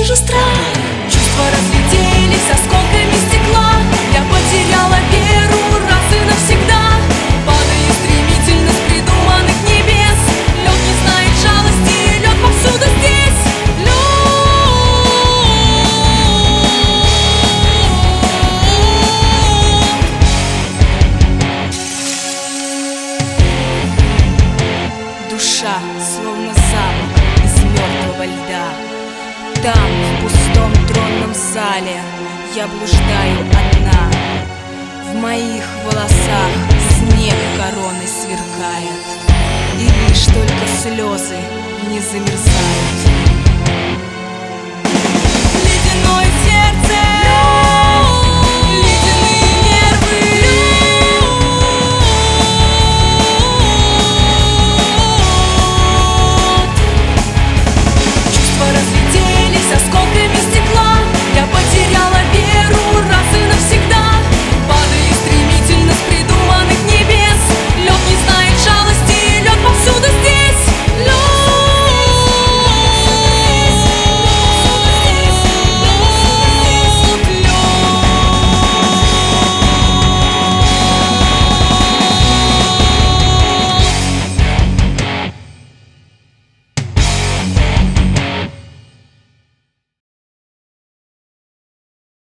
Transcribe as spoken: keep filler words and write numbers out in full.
вижу страх. Чувства разлетелись осколками стекла. Я потеряла веру раз и навсегда. Падаю стремительно с придуманных небес. Лед не знает жалости, лед повсюду здесь. Лед. Душа, словно запах из мертвого льда. Там, в пустом тронном зале, я блуждаю одна. В моих волосах снег короной сверкает, и лишь только слезы не замерзают.